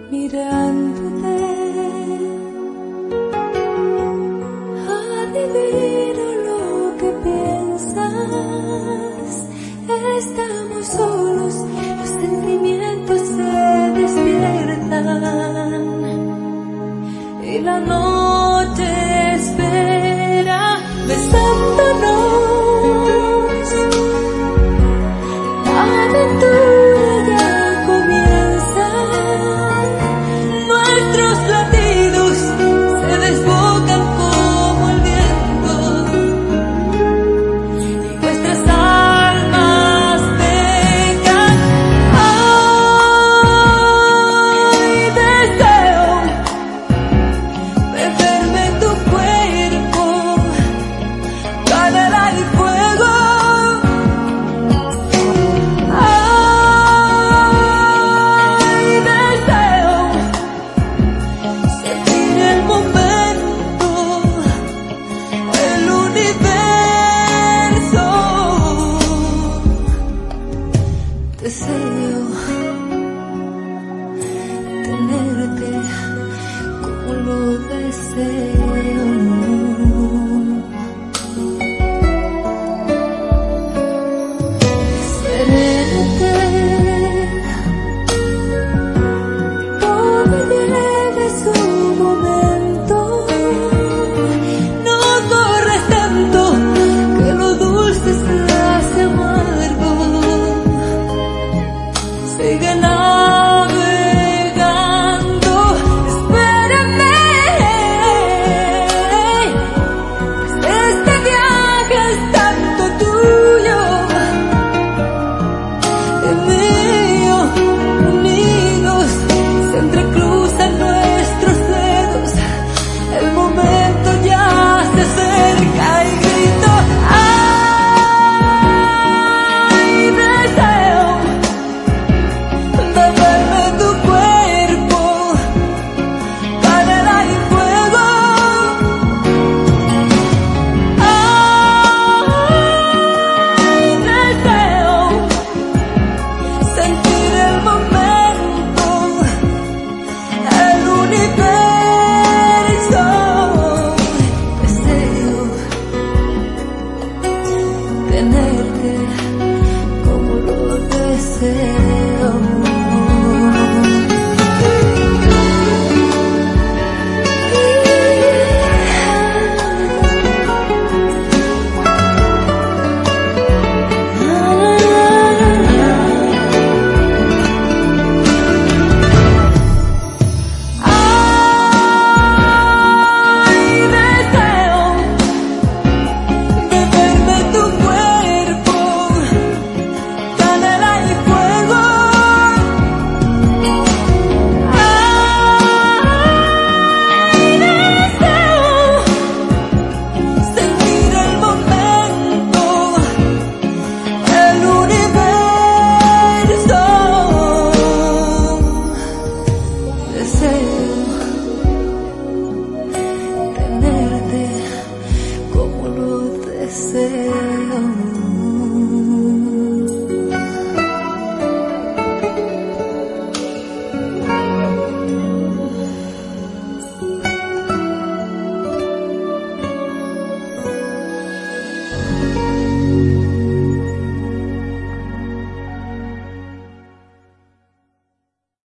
mirándote. Adivino lo que piensas. Estamos solos, los sentimientos se despiertan y la noche espera besándonos. La aventura ya comienza, nuestros latidos se desbocan como el viento y nuestras almas pecan. Ay, deseo perderme en tu cuerpo, canela y fuego. Ay, deseo sentir el momento, el universo. Deseo tenerte como lo deseo. Serente, todo tiene su momento. No corres tanto, que lo dulce se hace amargo. Sigue navegando, espérame. Este viaje es tanto tuyo y mío, unidos se entrecruzan.